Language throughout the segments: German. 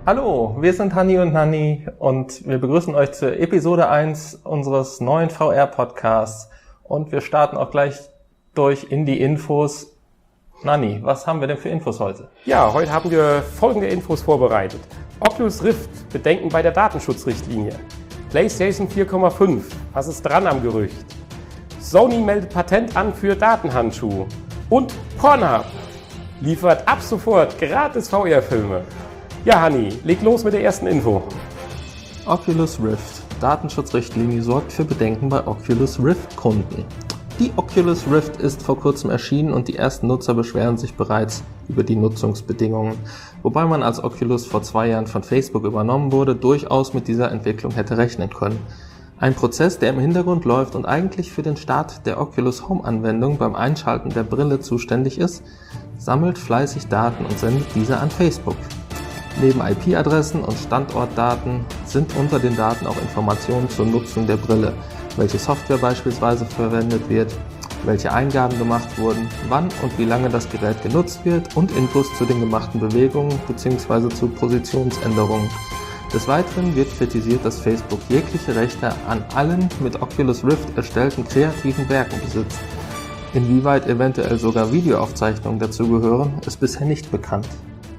Hallo, wir sind Hanni und Nanni und wir begrüßen euch zur Episode 1 unseres neuen VR-Podcasts. Und wir starten auch gleich durch in die Infos. Nanni, was haben wir denn für Infos heute? Ja, heute haben wir folgende Infos vorbereitet. Oculus Rift, Bedenken bei der Datenschutzrichtlinie. PlayStation 4,5, was ist dran am Gerücht? Sony meldet Patent an für Datenhandschuhe. Und Pornhub liefert ab sofort gratis VR-Filme. Ja, Hanni, leg los mit der ersten Info. Oculus Rift. Datenschutzrichtlinie sorgt für Bedenken bei Oculus Rift-Kunden. Die Oculus Rift ist vor kurzem erschienen und die ersten Nutzer beschweren sich bereits über die Nutzungsbedingungen. Wobei man als Oculus vor 2 Jahren von Facebook übernommen wurde, durchaus mit dieser Entwicklung hätte rechnen können. Ein Prozess, der im Hintergrund läuft und eigentlich für den Start der Oculus Home-Anwendung beim Einschalten der Brille zuständig ist, sammelt fleißig Daten und sendet diese an Facebook. Neben IP-Adressen und Standortdaten sind unter den Daten auch Informationen zur Nutzung der Brille, welche Software beispielsweise verwendet wird, welche Eingaben gemacht wurden, wann und wie lange das Gerät genutzt wird und Infos zu den gemachten Bewegungen bzw. zu Positionsänderungen. Des Weiteren wird kritisiert, dass Facebook jegliche Rechte an allen mit Oculus Rift erstellten kreativen Werken besitzt. Inwieweit eventuell sogar Videoaufzeichnungen dazugehören, ist bisher nicht bekannt.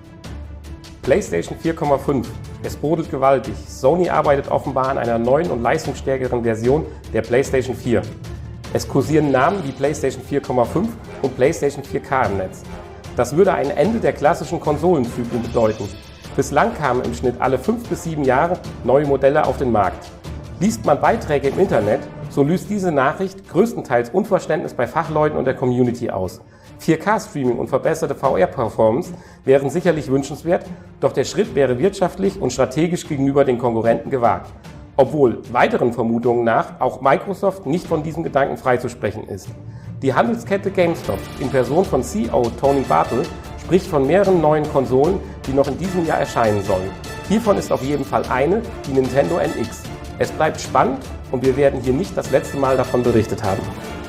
PlayStation 4,5. Es brodelt gewaltig. Sony arbeitet offenbar an einer neuen und leistungsstärkeren Version der PlayStation 4. Es kursieren Namen wie PlayStation 4,5 und PlayStation 4K im Netz. Das würde ein Ende der klassischen Konsolenzyklen bedeuten. Bislang kamen im Schnitt alle 5 bis 7 Jahre neue Modelle auf den Markt. Liest man Beiträge im Internet, so löst diese Nachricht größtenteils Unverständnis bei Fachleuten und der Community aus. 4K-Streaming und verbesserte VR-Performance wären sicherlich wünschenswert, doch der Schritt wäre wirtschaftlich und strategisch gegenüber den Konkurrenten gewagt. Obwohl weiteren Vermutungen nach auch Microsoft nicht von diesem Gedanken freizusprechen ist. Die Handelskette GameStop in Person von CEO Tony Bartel spricht von mehreren neuen Konsolen, die noch in diesem Jahr erscheinen sollen. Hiervon ist auf jeden Fall eine, die Nintendo NX. Es bleibt spannend und wir werden hier nicht das letzte Mal davon berichtet haben.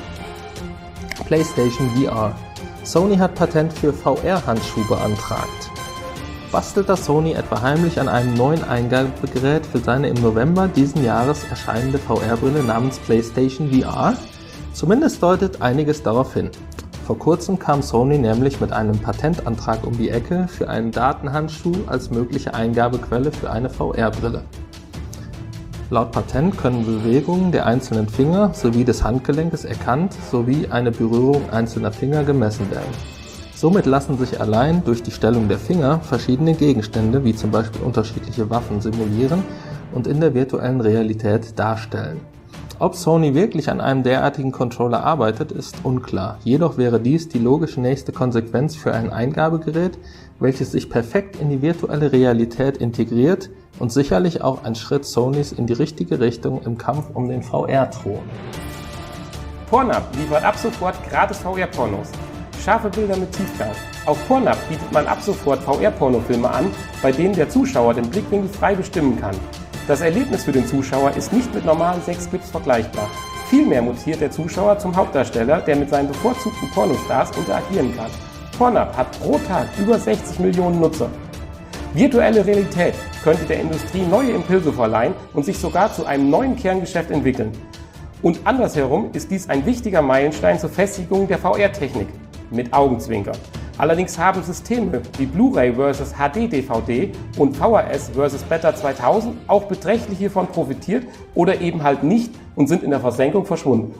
PlayStation VR. Sony hat Patent für VR-Handschuhe beantragt. Bastelt das Sony etwa heimlich an einem neuen Eingabegerät für seine im November diesen Jahres erscheinende VR-Brille namens PlayStation VR? Zumindest deutet einiges darauf hin. Vor kurzem kam Sony nämlich mit einem Patentantrag um die Ecke für einen Datenhandschuh als mögliche Eingabequelle für eine VR-Brille. Laut Patent können Bewegungen der einzelnen Finger sowie des Handgelenkes erkannt sowie eine Berührung einzelner Finger gemessen werden. Somit lassen sich allein durch die Stellung der Finger verschiedene Gegenstände wie zum Beispiel unterschiedliche Waffen simulieren und in der virtuellen Realität darstellen. Ob Sony wirklich an einem derartigen Controller arbeitet, ist unklar. Jedoch wäre dies die logische nächste Konsequenz für ein Eingabegerät, welches sich perfekt in die virtuelle Realität integriert und sicherlich auch ein Schritt Sonys in die richtige Richtung im Kampf um den VR-Thron. Pornhub liefert ab sofort gratis VR-Pornos. Scharfe Bilder mit Tiefgang. Auf Pornhub bietet man ab sofort VR-Pornofilme an, bei denen der Zuschauer den Blickwinkel frei bestimmen kann. Das Erlebnis für den Zuschauer ist nicht mit normalen Sexclips vergleichbar. Vielmehr mutiert der Zuschauer zum Hauptdarsteller, der mit seinen bevorzugten Pornostars interagieren kann. Pornhub hat pro Tag über 60 Millionen Nutzer. Virtuelle Realität könnte der Industrie neue Impulse verleihen und sich sogar zu einem neuen Kerngeschäft entwickeln. Und andersherum ist dies ein wichtiger Meilenstein zur Festigung der VR-Technik. Mit Augenzwinkern. Allerdings haben Systeme wie Blu-ray vs. HD-DVD und VHS vs. Beta 2000 auch beträchtlich hiervon profitiert oder eben halt nicht und sind in der Versenkung verschwunden.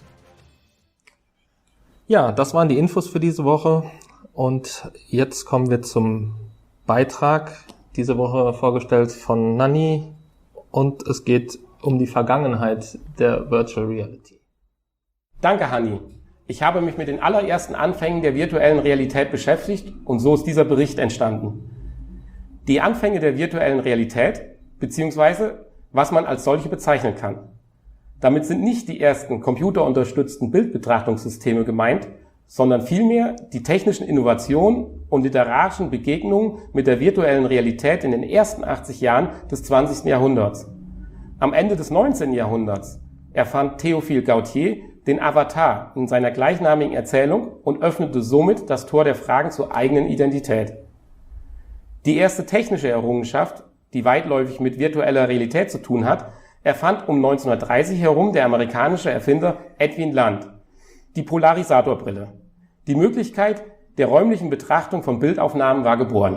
Ja, das waren die Infos für diese Woche und jetzt kommen wir zum Beitrag, diese Woche vorgestellt von Nanni, und es geht um die Vergangenheit der Virtual Reality. Danke, Hanni. Ich habe mich mit den allerersten Anfängen der virtuellen Realität beschäftigt und so ist dieser Bericht entstanden. Die Anfänge der virtuellen Realität, beziehungsweise was man als solche bezeichnen kann. Damit sind nicht die ersten computerunterstützten Bildbetrachtungssysteme gemeint, sondern vielmehr die technischen Innovationen und literarischen Begegnungen mit der virtuellen Realität in den ersten 80 Jahren des 20. Jahrhunderts. Am Ende des 19. Jahrhunderts erfand Théophile Gautier den Avatar in seiner gleichnamigen Erzählung und öffnete somit das Tor der Fragen zur eigenen Identität. Die erste technische Errungenschaft, die weitläufig mit virtueller Realität zu tun hat, erfand um 1930 herum der amerikanische Erfinder Edwin Land, die Polarisatorbrille. Die Möglichkeit der räumlichen Betrachtung von Bildaufnahmen war geboren.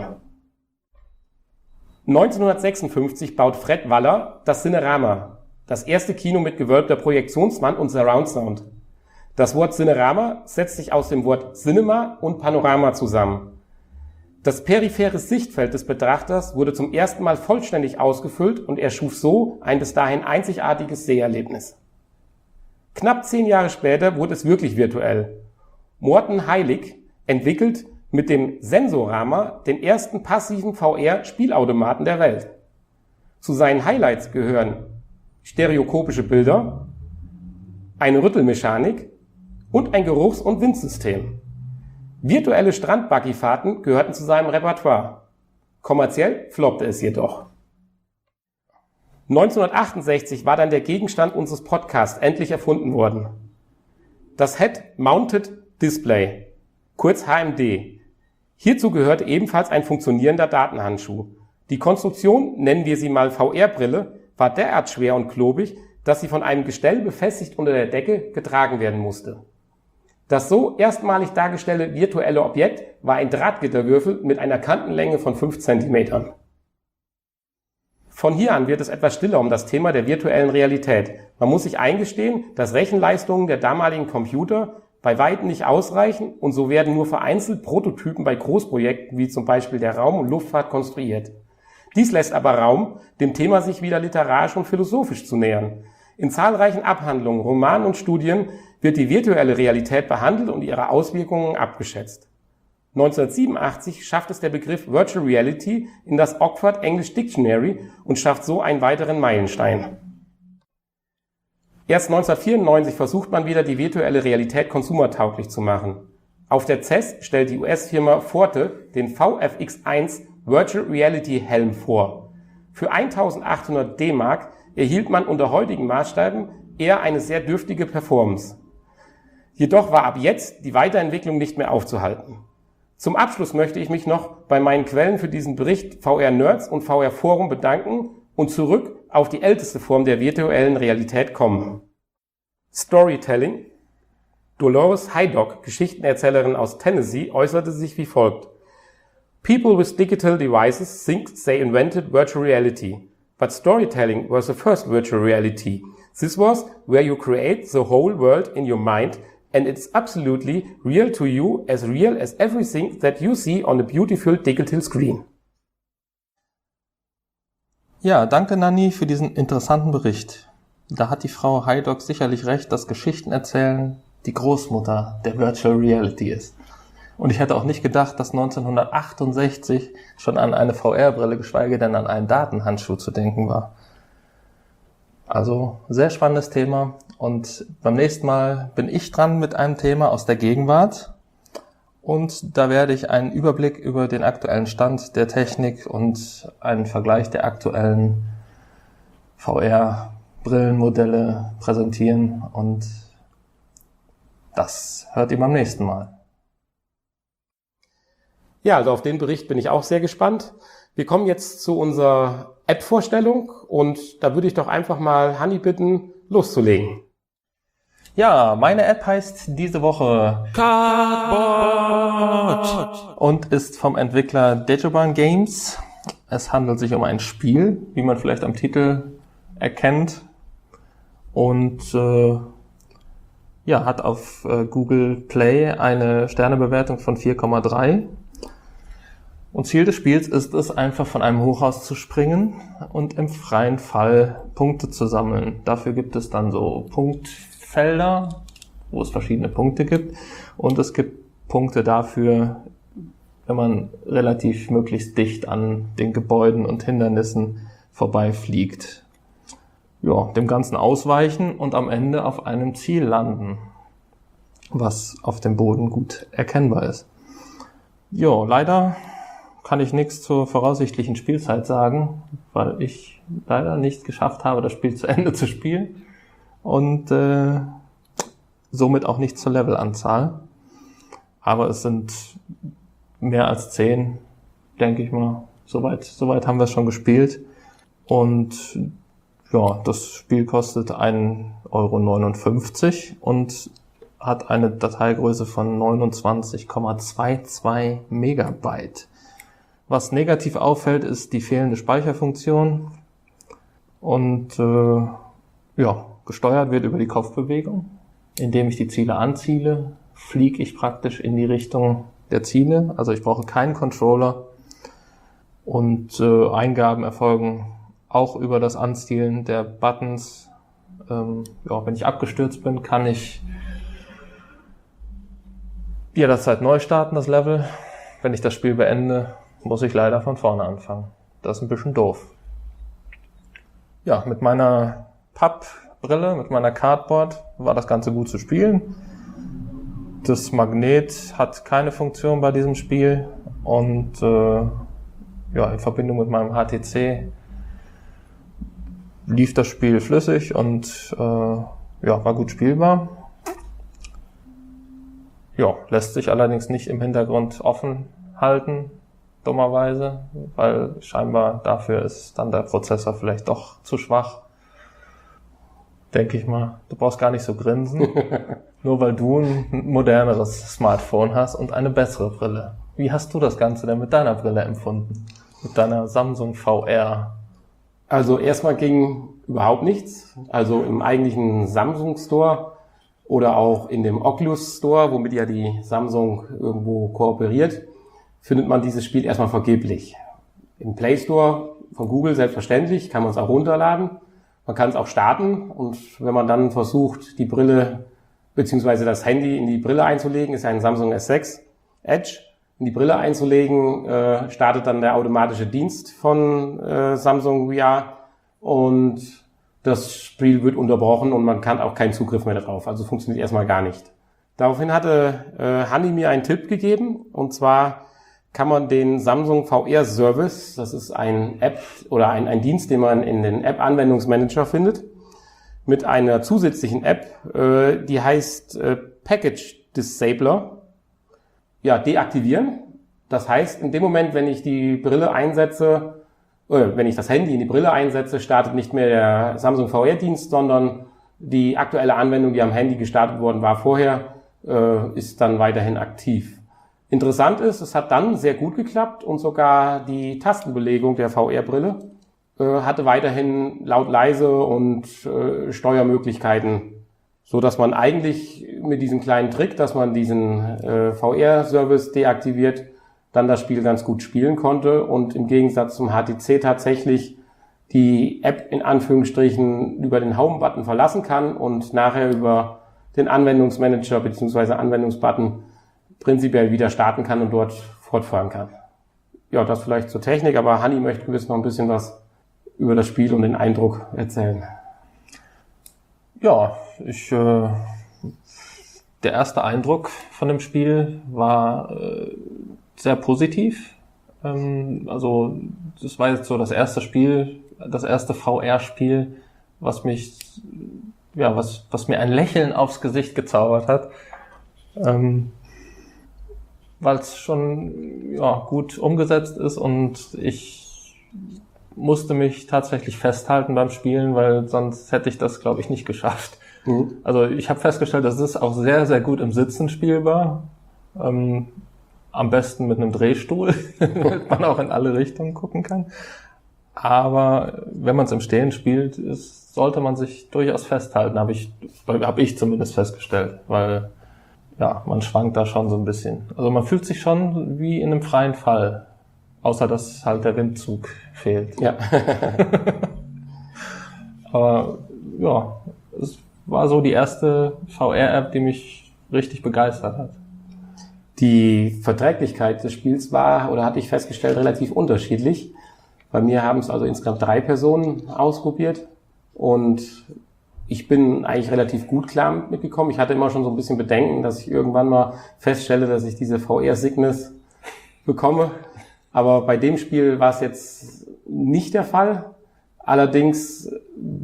1956 baut Fred Waller das Cinerama, das erste Kino mit gewölbter Projektionswand und Surround Sound. Das Wort Cinerama setzt sich aus dem Wort Cinema und Panorama zusammen. Das periphere Sichtfeld des Betrachters wurde zum ersten Mal vollständig ausgefüllt und er schuf so ein bis dahin einzigartiges Seherlebnis. Knapp 10 Jahre später wurde es wirklich virtuell. Morten Heilig entwickelt mit dem Sensorama den ersten passiven VR-Spielautomaten der Welt. Zu seinen Highlights gehören stereoskopische Bilder, eine Rüttelmechanik und ein Geruchs- und Windsystem. Virtuelle Strandbuggyfahrten gehörten zu seinem Repertoire. Kommerziell floppte es jedoch. 1968 war dann der Gegenstand unseres Podcasts endlich erfunden worden. Das Head-Mounted Display, kurz HMD. Hierzu gehört ebenfalls ein funktionierender Datenhandschuh. Die Konstruktion, nennen wir sie mal VR-Brille, war derart schwer und klobig, dass sie von einem Gestell befestigt unter der Decke getragen werden musste. Das so erstmalig dargestellte virtuelle Objekt war ein Drahtgitterwürfel mit einer Kantenlänge von 5 cm. Von hier an wird es etwas stiller um das Thema der virtuellen Realität. Man muss sich eingestehen, dass Rechenleistungen der damaligen Computer bei weitem nicht ausreichen und so werden nur vereinzelt Prototypen bei Großprojekten wie zum Beispiel der Raum- und Luftfahrt konstruiert. Dies lässt aber Raum, dem Thema sich wieder literarisch und philosophisch zu nähern. In zahlreichen Abhandlungen, Romanen und Studien wird die virtuelle Realität behandelt und ihre Auswirkungen abgeschätzt. 1987 schafft es der Begriff Virtual Reality in das Oxford English Dictionary und schafft so einen weiteren Meilenstein. Erst 1994 versucht man wieder, die virtuelle Realität konsumertauglich zu machen. Auf der CES stellt die US-Firma Forte den VFX1 Virtual Reality Helm vor. Für 1.800 D-Mark erhielt man unter heutigen Maßstäben eher eine sehr dürftige Performance. Jedoch war ab jetzt die Weiterentwicklung nicht mehr aufzuhalten. Zum Abschluss möchte ich mich noch bei meinen Quellen für diesen Bericht VR Nerds und VR Forum bedanken und zurück auf die älteste Form der virtuellen Realität kommen. Storytelling. Dolores Haydock, Geschichtenerzählerin aus Tennessee, äußerte sich wie folgt: People with digital devices think they invented virtual reality, but storytelling was the first virtual reality. This was where you create the whole world in your mind and it's absolutely real to you, as real as everything that you see on a beautiful digital screen. Ja, danke Nanni für diesen interessanten Bericht. Da hat die Frau Haydock sicherlich recht, dass Geschichten erzählen die Großmutter der Virtual Reality ist. Und ich hätte auch nicht gedacht, dass 1968 schon an eine VR-Brille, geschweige denn an einen Datenhandschuh zu denken war. Also sehr spannendes Thema und beim nächsten Mal bin ich dran mit einem Thema aus der Gegenwart und da werde ich einen Überblick über den aktuellen Stand der Technik und einen Vergleich der aktuellen VR-Brillenmodelle präsentieren und das hört ihr beim nächsten Mal. Ja, also auf den Bericht bin ich auch sehr gespannt. Wir kommen jetzt zu unserer App-Vorstellung und da würde ich doch einfach mal Hanni bitten, loszulegen. Ja, meine App heißt diese Woche Cardboard und ist vom Entwickler Dejoban Games. Es handelt sich um ein Spiel, wie man vielleicht am Titel erkennt und hat auf Google Play eine Sternebewertung von 4,3. Und Ziel des Spiels ist es, einfach von einem Hochhaus zu springen und im freien Fall Punkte zu sammeln. Dafür gibt es dann so Punktfelder, wo es verschiedene Punkte gibt. Und es gibt Punkte dafür, wenn man relativ möglichst dicht an den Gebäuden und Hindernissen vorbeifliegt. Ja, dem Ganzen ausweichen und am Ende auf einem Ziel landen, was auf dem Boden gut erkennbar ist. Ja, leider kann ich nichts zur voraussichtlichen Spielzeit sagen, weil ich leider nicht geschafft habe, das Spiel zu Ende zu spielen und somit auch nicht zur Levelanzahl. Aber es sind mehr als 10, denke ich mal, Soweit haben wir es schon gespielt. Und ja, das Spiel kostet 1,59 € und hat eine Dateigröße von 29,22 Megabyte. Was negativ auffällt, ist die fehlende Speicherfunktion. Und gesteuert wird über die Kopfbewegung. Indem ich die Ziele anziele, fliege ich praktisch in die Richtung der Ziele. Also ich brauche keinen Controller. Und Eingaben erfolgen auch über das Anzielen der Buttons. Wenn ich abgestürzt bin, kann ich jederzeit neu starten, das Level. Wenn ich das Spiel beende, muss ich leider von vorne anfangen. Das ist ein bisschen doof. Ja, mit meiner Pappbrille, mit meiner Cardboard war das Ganze gut zu spielen. Das Magnet hat keine Funktion bei diesem Spiel und in Verbindung mit meinem HTC lief das Spiel flüssig und war gut spielbar. Ja, lässt sich allerdings nicht im Hintergrund offen halten, dummerweise, weil scheinbar dafür ist dann der Prozessor vielleicht doch zu schwach. Denke ich mal. Du brauchst gar nicht so grinsen, nur weil du ein moderneres Smartphone hast und eine bessere Brille. Wie hast du das Ganze denn mit deiner Brille empfunden? Mit deiner Samsung VR? Also erstmal ging überhaupt nichts. Also im eigentlichen Samsung Store oder auch in dem Oculus Store, womit ja die Samsung irgendwo kooperiert, findet man dieses Spiel erstmal vergeblich. Im Play Store von Google selbstverständlich, kann man es auch runterladen. Man kann es auch starten und wenn man dann versucht, die Brille bzw. das Handy in die Brille einzulegen, ist ja ein Samsung S6 Edge, in die Brille einzulegen, startet dann der automatische Dienst von Samsung VR und das Spiel wird unterbrochen und man kann auch keinen Zugriff mehr darauf. Also funktioniert erstmal gar nicht. Daraufhin hatte Hanni mir einen Tipp gegeben und zwar kann man den Samsung VR Service, das ist ein App oder ein Dienst, den man in den App-Anwendungsmanager findet, mit einer zusätzlichen App, die heißt Package Disabler, deaktivieren. Das heißt, in dem Moment, wenn ich die Brille einsetze, wenn ich das Handy in die Brille einsetze, startet nicht mehr der Samsung VR-Dienst, sondern die aktuelle Anwendung, die am Handy gestartet worden war vorher, ist dann weiterhin aktiv. Interessant ist, es hat dann sehr gut geklappt und sogar die Tastenbelegung der VR-Brille hatte weiterhin laut leise und Steuermöglichkeiten, so dass man eigentlich mit diesem kleinen Trick, dass man diesen VR-Service deaktiviert, dann das Spiel ganz gut spielen konnte und im Gegensatz zum HTC tatsächlich die App in Anführungsstrichen über den Home-Button verlassen kann und nachher über den Anwendungsmanager bzw. Anwendungsbutton prinzipiell wieder starten kann und dort fortfahren kann. Ja, das vielleicht zur Technik, aber Hanni möchte gewiss noch ein bisschen was über das Spiel und den Eindruck erzählen. Ja, der erste Eindruck von dem Spiel war sehr positiv. Also das war jetzt so das erste Spiel, das erste VR-Spiel, was mir ein Lächeln aufs Gesicht gezaubert hat. Weil es schon gut umgesetzt ist und ich musste mich tatsächlich festhalten beim Spielen, weil sonst hätte ich das, glaube ich, nicht geschafft. Mhm. Also ich habe festgestellt, das ist auch sehr, sehr gut im Sitzen spielbar. Am besten mit einem Drehstuhl, damit man auch in alle Richtungen gucken kann. Aber wenn man es im Stehen spielt, sollte man sich durchaus festhalten, habe ich zumindest festgestellt, weil man schwankt da schon so ein bisschen. Also man fühlt sich schon wie in einem freien Fall. Außer, dass halt der Windzug fehlt. Ja. Aber es war so die erste VR-App, die mich richtig begeistert hat. Die Verträglichkeit des Spiels war, oder hatte ich festgestellt, relativ unterschiedlich. Bei mir haben es also insgesamt 3 Personen ausprobiert und ich bin eigentlich relativ gut klar mitgekommen. Ich hatte immer schon so ein bisschen Bedenken, dass ich irgendwann mal feststelle, dass ich diese VR-Sickness bekomme. Aber bei dem Spiel war es jetzt nicht der Fall. Allerdings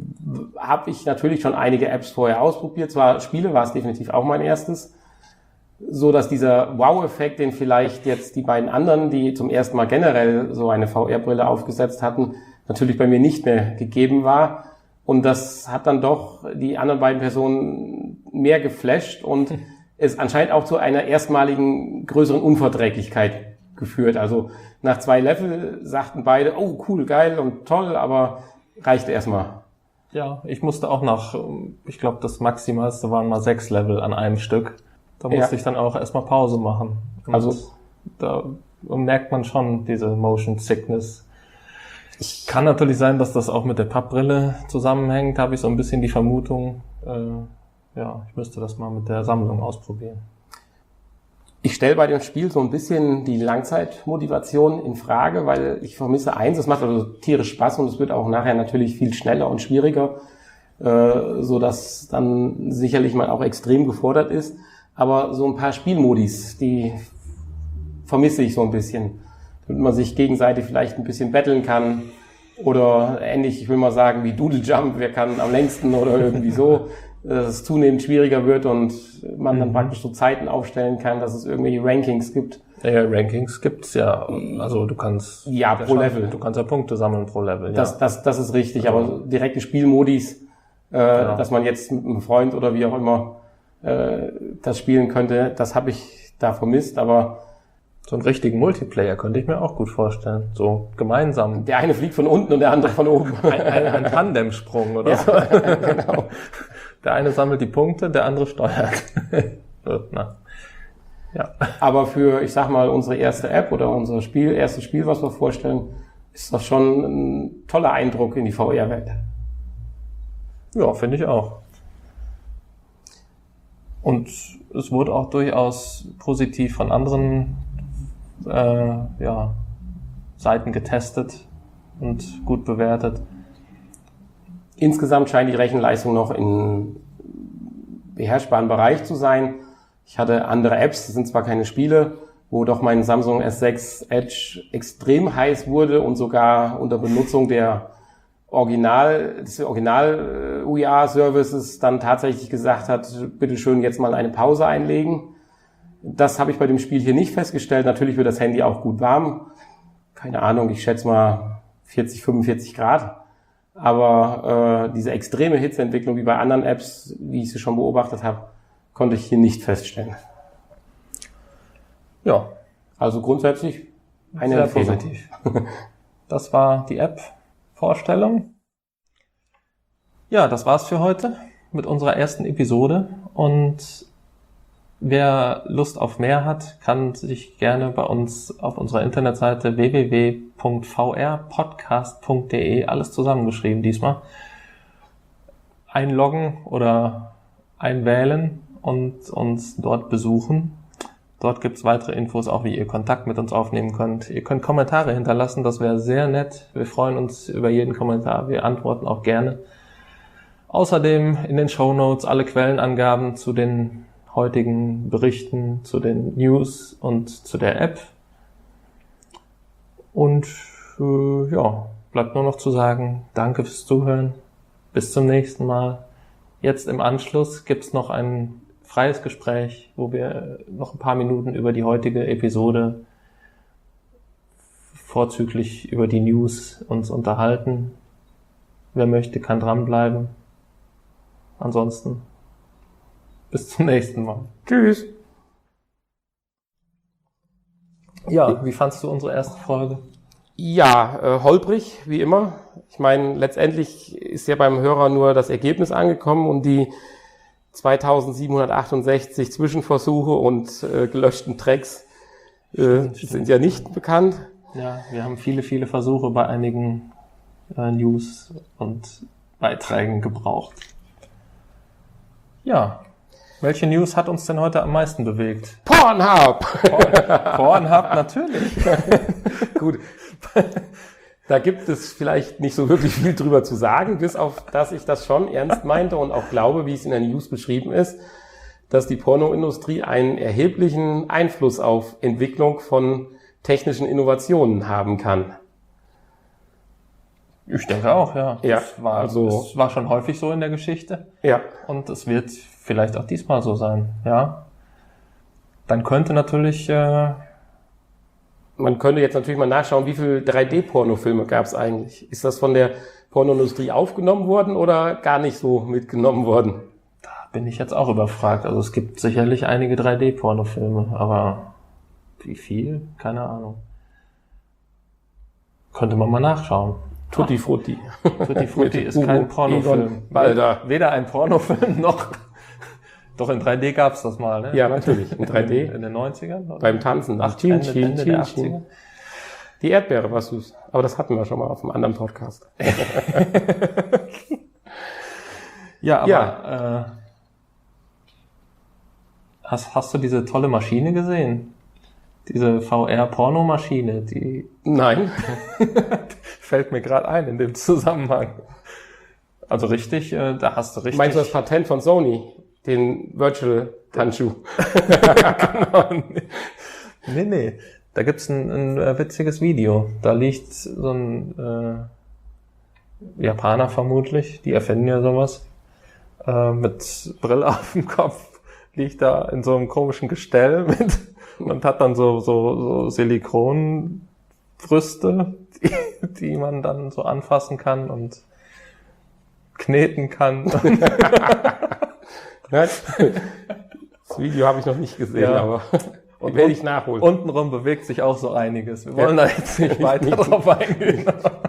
habe ich natürlich schon einige Apps vorher ausprobiert. Zwar Spiele war es definitiv auch mein erstes. so dass dieser Wow-Effekt, den vielleicht jetzt die beiden anderen, die zum ersten Mal generell so eine VR-Brille aufgesetzt hatten, natürlich bei mir nicht mehr gegeben war. Und das hat dann doch die anderen beiden Personen mehr geflasht und es anscheinend auch zu einer erstmaligen größeren Unverträglichkeit geführt. Also nach 2 Level sagten beide, oh cool, geil und toll, aber reichte erstmal. Ja, ich musste auch ich glaube das Maximalste waren mal 6 Level an einem Stück. Da musste ich dann auch erstmal Pause machen. Und also da merkt man schon diese Motion Sickness. Kann natürlich sein, dass das auch mit der Pappbrille zusammenhängt, habe ich so ein bisschen die Vermutung. Ich müsste das mal mit der Sammlung ausprobieren. Ich stelle bei dem Spiel so ein bisschen die Langzeitmotivation in Frage, weil ich vermisse eins, es macht also tierisch Spaß und es wird auch nachher natürlich viel schneller und schwieriger, so dass dann sicherlich man auch extrem gefordert ist. Aber so ein paar Spielmodis, die vermisse ich so ein bisschen, damit man sich gegenseitig vielleicht ein bisschen battlen kann oder ähnlich, ich will mal sagen, wie Doodle Jump, wer kann am längsten oder irgendwie so, dass es zunehmend schwieriger wird und man dann praktisch so Zeiten aufstellen kann, dass es irgendwelche Rankings gibt. Ja, Rankings gibt's ja. Also du kannst pro Level. Du kannst ja Punkte sammeln pro Level. Ja. Das ist richtig, aber direkte Spielmodis, dass man jetzt mit einem Freund oder wie auch immer das spielen könnte, das habe ich da vermisst, aber so einen richtigen Multiplayer könnte ich mir auch gut vorstellen. So gemeinsam. Der eine fliegt von unten und der andere von oben. Ein Tandemsprung oder so. Genau. Der eine sammelt die Punkte, der andere steuert. Ja. Aber für, ich sag mal, unsere erste App oder unser erstes Spiel, was wir vorstellen, ist das schon ein toller Eindruck in die VR-Welt. Ja, finde ich auch. Und es wurde auch durchaus positiv von anderen Seiten getestet und gut bewertet. Insgesamt scheint die Rechenleistung noch in beherrschbaren Bereich zu sein. Ich hatte andere Apps, das sind zwar keine Spiele, wo doch mein Samsung S6 Edge extrem heiß wurde und sogar unter Benutzung des Original UIA-Services dann tatsächlich gesagt hat, bitte schön jetzt mal eine Pause einlegen. Das habe ich bei dem Spiel hier nicht festgestellt. Natürlich wird das Handy auch gut warm. Keine Ahnung, ich schätze mal 40, 45 Grad. Aber diese extreme Hitzeentwicklung wie bei anderen Apps, wie ich sie schon beobachtet habe, konnte ich hier nicht feststellen. Ja. Also grundsätzlich eine sehr positiv. Das war die App-Vorstellung. Ja, das war's für heute mit unserer ersten Episode. Und wer Lust auf mehr hat, kann sich gerne bei uns auf unserer Internetseite www.vrpodcast.de, alles zusammengeschrieben diesmal, einloggen oder einwählen und uns dort besuchen. Dort gibt's weitere Infos, auch wie ihr Kontakt mit uns aufnehmen könnt. Ihr könnt Kommentare hinterlassen, das wäre sehr nett. Wir freuen uns über jeden Kommentar, wir antworten auch gerne. Außerdem in den Shownotes alle Quellenangaben zu den heutigen Berichten, zu den News und zu der App. Und bleibt nur noch zu sagen, danke fürs Zuhören. Bis zum nächsten Mal. Jetzt im Anschluss gibt's noch ein freies Gespräch, wo wir noch ein paar Minuten über die heutige Episode, vorzüglich über die News, uns unterhalten. Wer möchte, kann dranbleiben. Ansonsten bis zum nächsten Mal. Tschüss. Ja, wie fandst du unsere erste Folge? Ja, holprig, wie immer. Ich meine, letztendlich ist ja beim Hörer nur das Ergebnis angekommen und die 2768 Zwischenversuche und gelöschten Tracks sind ja nicht bekannt. Ja, wir haben viele Versuche bei einigen News und Beiträgen gebraucht. Ja, welche News hat uns denn heute am meisten bewegt? Pornhub! Pornhub, natürlich. Gut. Da gibt es vielleicht nicht so wirklich viel drüber zu sagen, bis auf, dass ich das schon ernst meinte und auch glaube, wie es in der News beschrieben ist, dass die Pornoindustrie einen erheblichen Einfluss auf Entwicklung von technischen Innovationen haben kann. Ich denke auch, ja. Es war schon häufig so in der Geschichte. Ja. Und es wird vielleicht auch diesmal so sein, ja. Dann könnte natürlich... Man könnte jetzt natürlich mal nachschauen, wie viele 3D-Pornofilme gab es eigentlich? Ist das von der Pornoindustrie aufgenommen worden oder gar nicht so mitgenommen worden? Da bin ich jetzt auch überfragt. Also es gibt sicherlich einige 3D-Pornofilme, aber wie viel? Keine Ahnung. Könnte man mal nachschauen. Tutti Frutti. Tutti Frutti ist kein Pornofilm. Weder ein Pornofilm noch... Doch in 3D gab's das mal, ne? Ja, natürlich. In 3D. In den 90ern? Oder? Beim Tanzen. Ende der 80er. Die Erdbeere war süß. Aber das hatten wir schon mal auf einem anderen Podcast. Ja, aber hast du diese tolle Maschine gesehen? Diese VR-Pornomaschine, die... Nein. Fällt mir gerade ein in dem Zusammenhang. Also richtig, da hast du richtig... Meinst du das Patent von Sony? Den Virtual-Handschuh? Genau. Nee. Da gibt's ein witziges Video. Da liegt so ein Japaner vermutlich, die erfinden ja sowas, mit Brille auf dem Kopf, liegt da in so einem komischen Gestell und hat dann so Silikonbrüste, die man dann so anfassen kann und kneten kann. Das Video habe ich noch nicht gesehen, aber und werde ich nachholen. Untenrum bewegt sich auch so einiges. Wir wollen da jetzt nicht weiter drauf eingehen.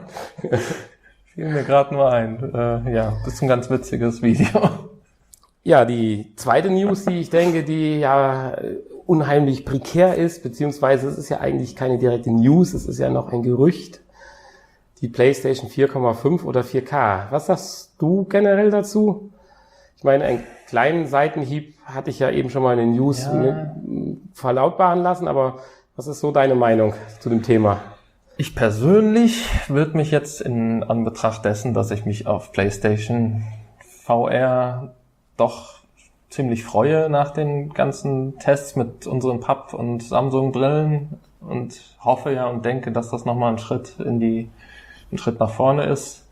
Fiel mir gerade nur ein. Das ist ein ganz witziges Video. Ja, die zweite News, die ich denke, die ja unheimlich prekär ist, beziehungsweise es ist ja eigentlich keine direkte News, es ist ja noch ein Gerücht. Die PlayStation 4,5 oder 4K. Was sagst du generell dazu? Ich meine, einen kleinen Seitenhieb hatte ich ja eben schon mal in den News verlautbaren lassen, aber was ist so deine Meinung zu dem Thema? Ich persönlich würde mich jetzt in Anbetracht dessen, dass ich mich auf PlayStation VR doch ziemlich freue nach den ganzen Tests mit unseren Papp- und Samsung-Brillen und hoffe ja und denke, dass das nochmal ein Schritt nach vorne ist,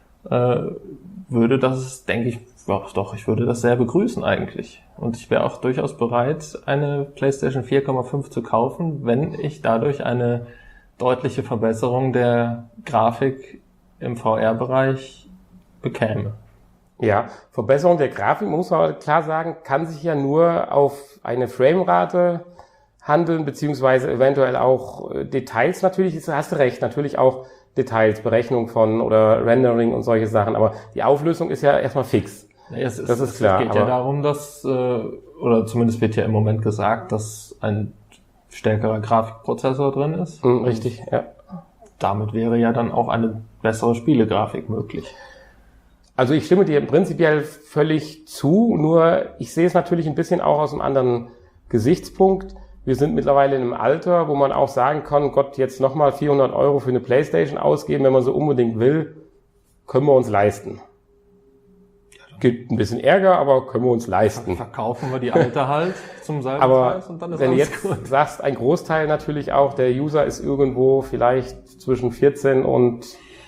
würde das, denke ich, ich würde das sehr begrüßen eigentlich. Und ich wäre auch durchaus bereit, eine PlayStation 4,5 zu kaufen, wenn ich dadurch eine deutliche Verbesserung der Grafik im VR-Bereich bekäme. Ja, Verbesserung der Grafik, muss man klar sagen, kann sich ja nur auf eine Framerate handeln, beziehungsweise eventuell auch Details natürlich, hast du recht, natürlich auch Details, Berechnung von oder Rendering und solche Sachen, aber die Auflösung ist ja erstmal fix. Das ist klar. Es geht ja darum, dass, oder zumindest wird ja im Moment gesagt, dass ein stärkerer Grafikprozessor drin ist. Richtig, ja. Damit wäre ja dann auch eine bessere Spielegrafik möglich. Also ich stimme dir prinzipiell völlig zu, nur ich sehe es natürlich ein bisschen auch aus einem anderen Gesichtspunkt. Wir sind mittlerweile in einem Alter, wo man auch sagen kann, Gott, jetzt nochmal 400 € für eine Playstation ausgeben, wenn man so unbedingt will, können wir uns leisten. Gibt ein bisschen Ärger, aber können wir uns leisten. Verkaufen wir die alte halt zum selben Preis und dann ist wenn du alles jetzt gut. sagst, ein Großteil natürlich auch, der User ist irgendwo vielleicht zwischen 14 und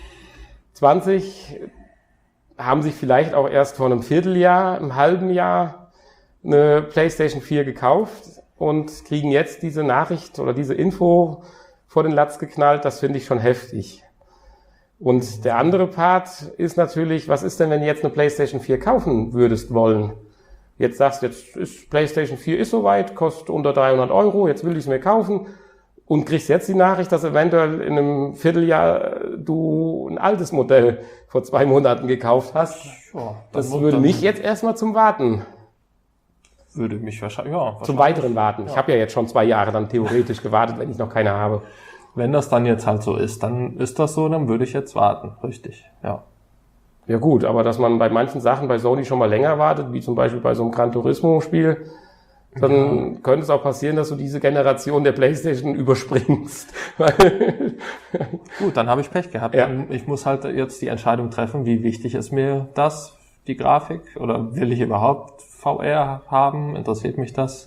20, haben sich vielleicht auch erst vor einem Vierteljahr, einem halben Jahr eine PlayStation 4 gekauft und kriegen jetzt diese Nachricht oder diese Info vor den Latz geknallt. Das finde ich schon heftig. Und der andere Part ist natürlich, was ist denn, wenn du jetzt eine PlayStation 4 kaufen würdest wollen? Jetzt sagst du, jetzt ist PlayStation 4 ist soweit, kostet unter 300 €, jetzt will ich es mir kaufen und kriegst jetzt die Nachricht, dass eventuell in einem Vierteljahr du ein altes Modell vor 2 Monaten gekauft hast. Ja, das würde mich jetzt erstmal zum Warten. Würde mich wahrscheinlich. Zum weiteren Warten. Ja. Ich habe ja jetzt schon 2 Jahre dann theoretisch gewartet, wenn ich noch keine habe. Wenn das dann jetzt halt so ist, dann ist das so, dann würde ich jetzt warten. Richtig, ja. Ja gut, aber dass man bei manchen Sachen bei Sony schon mal länger wartet, wie zum Beispiel bei so einem Gran Turismo-Spiel, dann könnte es auch passieren, dass du diese Generation der PlayStation überspringst. Gut, dann habe ich Pech gehabt. Ja. Ich muss halt jetzt die Entscheidung treffen, wie wichtig ist mir das, die Grafik, oder will ich überhaupt VR haben? Interessiert mich das?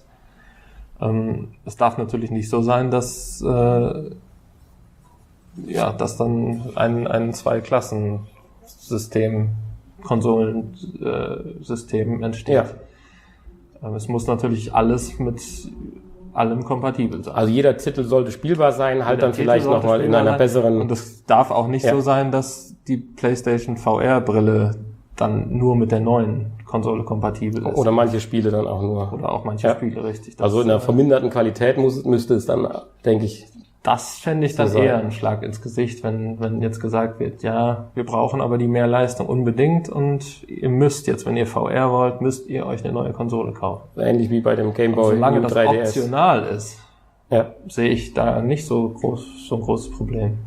Es darf natürlich nicht so sein, dass dass dann ein Zwei-Klassen-System, Konsolensystem entsteht. Ja. Es muss natürlich alles mit allem kompatibel sein. Also jeder Titel sollte spielbar sein, halt dann vielleicht nochmal in einer besseren... Und es darf auch nicht so sein, dass die PlayStation VR-Brille dann nur mit der neuen Konsole kompatibel ist. Oder manche Spiele dann auch nur. Oder auch manche Spiele, richtig. Also in einer verminderten Qualität müsste es dann, denke ich... Das fände ich dann eher ein Schlag ins Gesicht, wenn jetzt gesagt wird, ja, wir brauchen aber die Mehrleistung unbedingt und ihr müsst jetzt, wenn ihr VR wollt, müsst ihr euch eine neue Konsole kaufen. Ähnlich wie bei dem Game Boy solange New das 3DS. Optional ist, sehe ich da nicht so ein großes Problem.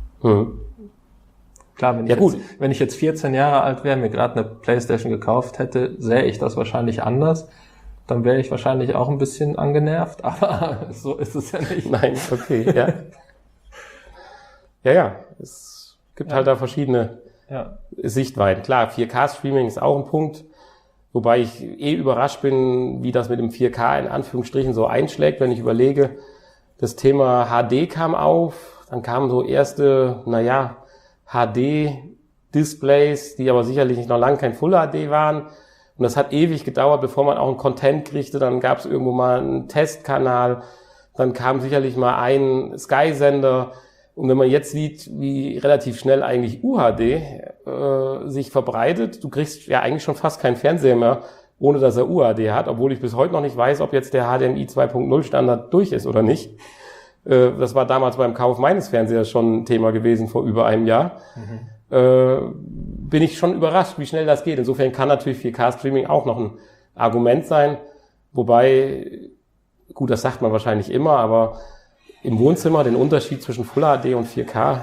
Klar, wenn ich jetzt 14 Jahre alt wäre, mir gerade eine PlayStation gekauft hätte, sähe ich das wahrscheinlich anders. Dann wäre ich wahrscheinlich auch ein bisschen angenervt, aber so ist es ja nicht. Nein, okay, ja. Ja, es gibt halt da verschiedene Sichtweiten. Klar, 4K-Streaming ist auch ein Punkt, wobei ich überrascht bin, wie das mit dem 4K in Anführungsstrichen so einschlägt, wenn ich überlege, das Thema HD kam auf, dann kamen so erste, HD-Displays, die aber sicherlich noch lange kein Full HD waren. Und das hat ewig gedauert, bevor man auch einen Content kriegte. Dann gab es irgendwo mal einen Testkanal. Dann kam sicherlich mal ein Sky-Sender. Und wenn man jetzt sieht, wie relativ schnell eigentlich UHD sich verbreitet, du kriegst ja eigentlich schon fast keinen Fernseher mehr, ohne dass er UHD hat, obwohl ich bis heute noch nicht weiß, ob jetzt der HDMI 2.0 Standard durch ist oder nicht. Das war damals beim Kauf meines Fernsehers schon ein Thema gewesen vor über einem Jahr. Bin ich schon überrascht, wie schnell das geht. Insofern kann natürlich 4K-Streaming auch noch ein Argument sein. Wobei, gut, das sagt man wahrscheinlich immer, aber im Wohnzimmer den Unterschied zwischen Full HD und 4K?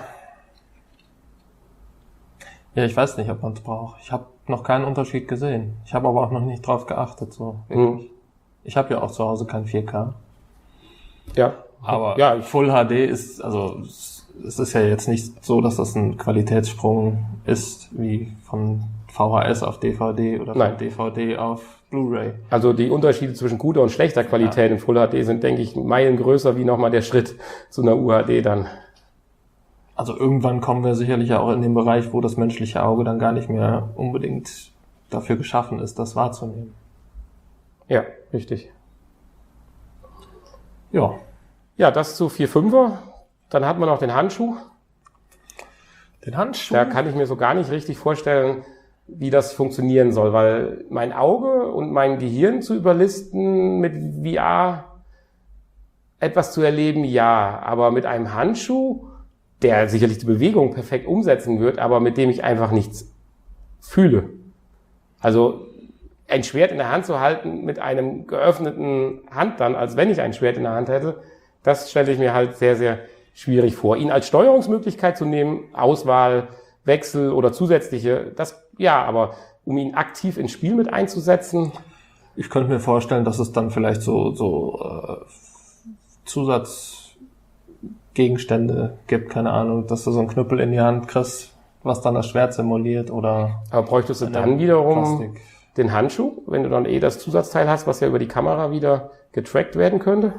Ja, ich weiß nicht, ob man es braucht. Ich habe noch keinen Unterschied gesehen. Ich habe aber auch noch nicht drauf geachtet, so wirklich. Ich habe ja auch zu Hause kein 4K. Ja. Aber Full HD ist, also es ist ja jetzt nicht so, dass das ein Qualitätssprung ist, wie von VHS auf DVD oder von DVD auf Blu-ray. Also die Unterschiede zwischen guter und schlechter Qualität in Full HD sind, denke ich, Meilen größer wie nochmal der Schritt zu einer UHD dann. Also irgendwann kommen wir sicherlich auch in den Bereich, wo das menschliche Auge dann gar nicht mehr unbedingt dafür geschaffen ist, das wahrzunehmen. Ja, richtig. Ja. Ja, das zu 4.5er. Dann hat man noch den Handschuh. Den Handschuh? Da kann ich mir so gar nicht richtig vorstellen, wie das funktionieren soll, weil mein Auge und mein Gehirn zu überlisten mit VR etwas zu erleben, ja, aber mit einem Handschuh, der sicherlich die Bewegung perfekt umsetzen wird, aber mit dem ich einfach nichts fühle. Also ein Schwert in der Hand zu halten mit einem geöffneten Hand dann, als wenn ich ein Schwert in der Hand hätte, das stelle ich mir halt sehr, sehr schwierig vor. Ihn als Steuerungsmöglichkeit zu nehmen, Auswahl, Wechsel oder zusätzliche, das ja, aber um ihn aktiv ins Spiel mit einzusetzen. Ich könnte mir vorstellen, dass es dann vielleicht so Zusatzgegenstände gibt, keine Ahnung, dass du so einen Knüppel in die Hand kriegst, was dann das Schwert simuliert oder... Aber bräuchtest du dann wiederum den Handschuh, wenn du dann das Zusatzteil hast, was ja über die Kamera wieder getrackt werden könnte?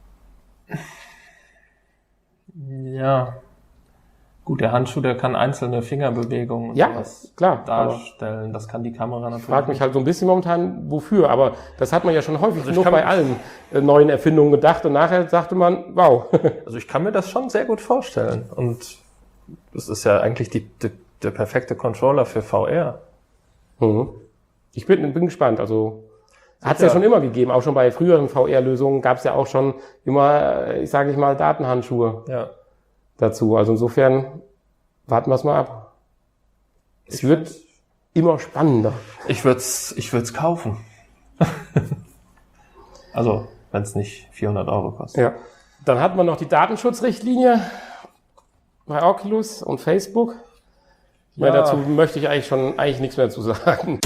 Ja. Gut, der Handschuh, der kann einzelne Fingerbewegungen und sowas darstellen. Das kann die Kamera natürlich. Ich frage mich halt so ein bisschen momentan, wofür. Aber das hat man ja schon häufig genug bei allen neuen Erfindungen gedacht. Und nachher sagte man, wow. Also ich kann mir das schon sehr gut vorstellen. Und das ist ja eigentlich der perfekte Controller für VR. Ich bin gespannt. Also hat es ja schon immer gegeben. Auch schon bei früheren VR-Lösungen gab es ja auch schon immer, ich sage mal, Datenhandschuhe dazu. Also insofern warten wir es mal ab. Es wird immer spannender. Ich würd's kaufen. Also, wenn es nicht 400 € kostet. Ja. Dann hat man noch die Datenschutzrichtlinie bei Oculus und Facebook. Ja. Dazu möchte ich eigentlich nichts mehr zu sagen.